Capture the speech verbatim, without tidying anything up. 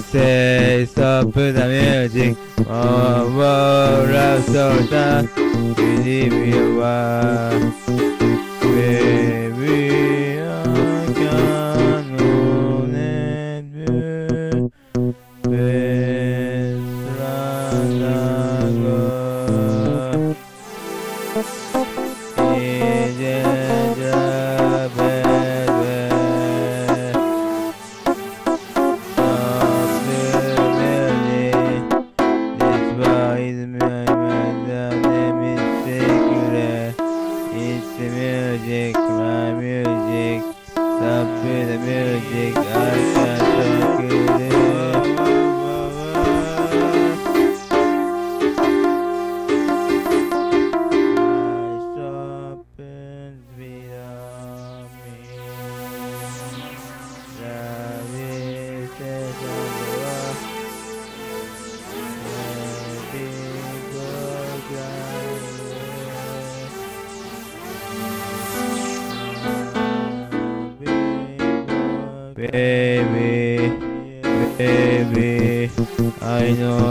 say stop the music. Oh, oh, love so sad. Believe you are. Baby, I can't let you. Best is it the best of the music? This boy is my mother, name is Secret. It's the music, my music. Stop the music, I can't talk it. Baby, baby, I know